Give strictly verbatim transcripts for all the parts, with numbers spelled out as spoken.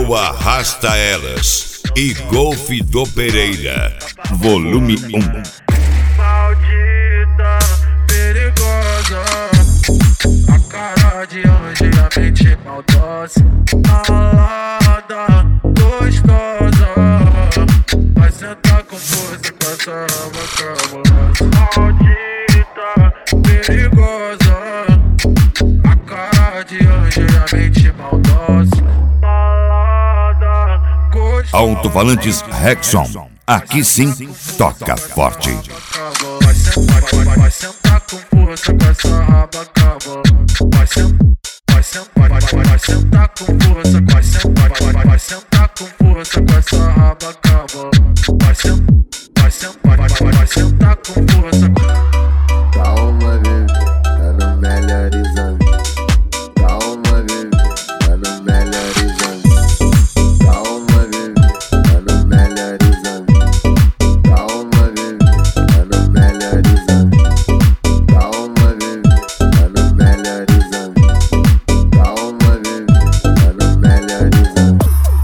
Go Arrasta Elas e Golf do Pereira, volume um. Maldita, perigosa, a cara de anjo e a mente maldosa, malada, gostosa, vai sentar com força com essa raba cabulosa. Maldita, perigosa, a cara de anjo e a mente maldosa, malada, gostosa. Alto-falantes Rexon, aqui sim toca forte. Vai sentar, vai, vai sentar com força com essa raba cava. Vai sentar, vai sentar, vai, vai, vai sentar com força. Vai sentar, vai, vai, vai sentar com força com essa raba cava. Vai sentar, vai sentar, vai, vai, vai sentar com força. Calma, bebê, tá no melhor exame. Calma, bebê, tá no melhor exame. Calma, bebê, tá no melhor exame. Calma, bebê, tá no melhor exame. Calma, bebê, tá no melhor exame. Calma, bebê, tá no melhor exame.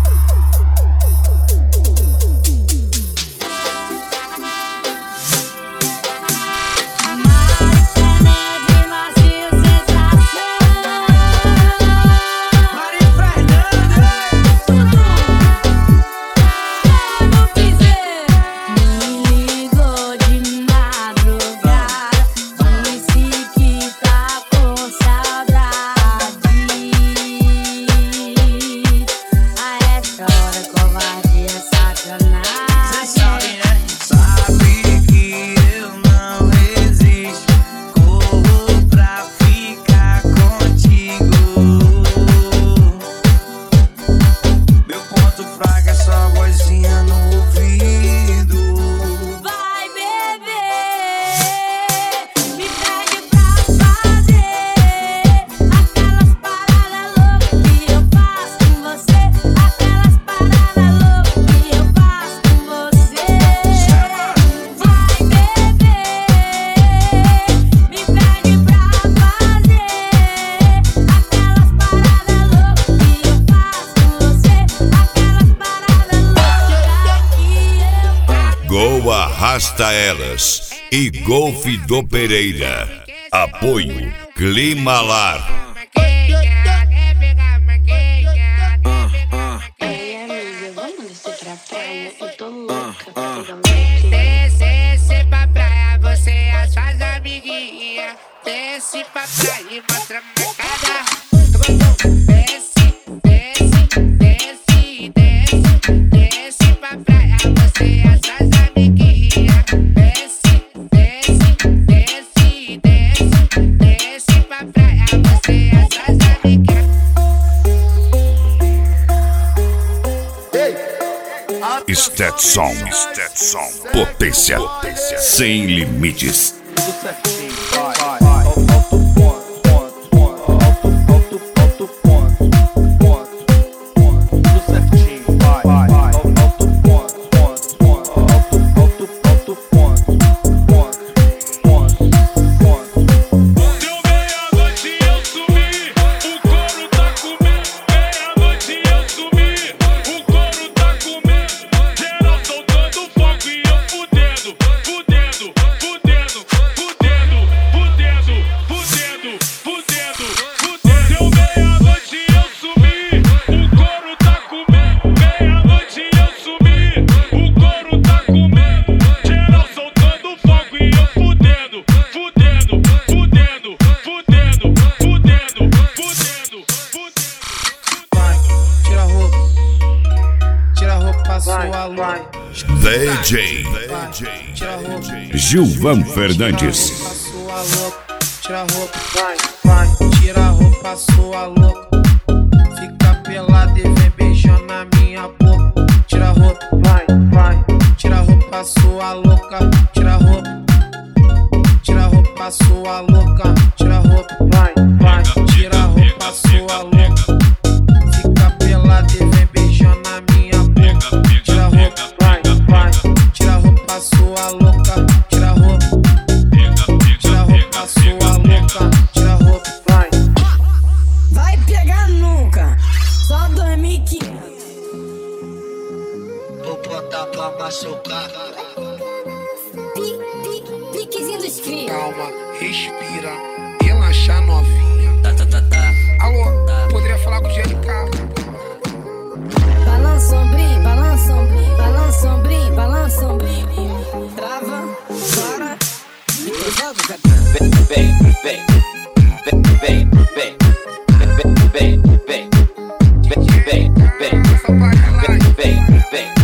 Go Arrasta Elas e Golf do Pereira. Apoio Climalar. Ei, amiga, vamos descer pra praia? Eu tô louca pra pegar um Desce, desce pra praia, você e as suas amiguinhas. Desce pra praia e mostra minha cara. Desce, desce, desce, desce, desce pra praia, você e as suas amiguinhas. Desce, desce, desce, desce, desce pra praia, você e as suas amiguinhas. Stetson, Stetson, potência, sem limites. D J Gilvan Fernandes. Tira a roupa, vai, vai, tira a roupa, sua louca. Fica pelada e vem beijando na minha boca. Tira a roupa, vai, vai, tira a roupa, sua louca. Tira a roupa, tira a roupa, sua louca. Tira a roupa, vai, vai, tira a roupa, sua louca. Fica pelada e vem beijando na minha boca. Tira a roupa, vai, vai, tira a roupa, sua louca. Tira a roupa, tira a roupa, sua louca. Tira a roupa, vai. Vai pegar nunca, só dois mil e quinhentos. machucar. Piquezinho dos cria. Calma, respira, relaxa novinha. Tá, tá, tá, tá. Alô, poderia falar com o G L K? Balança ombrinho, balança ombrinho, balança ombrinho, balança ombrinho. Trava, para, e tu joga o capão. Vem, vem, vem, vem, vem, vem, vem, vem, vem, vem, vem, vem, vem, vem, vem.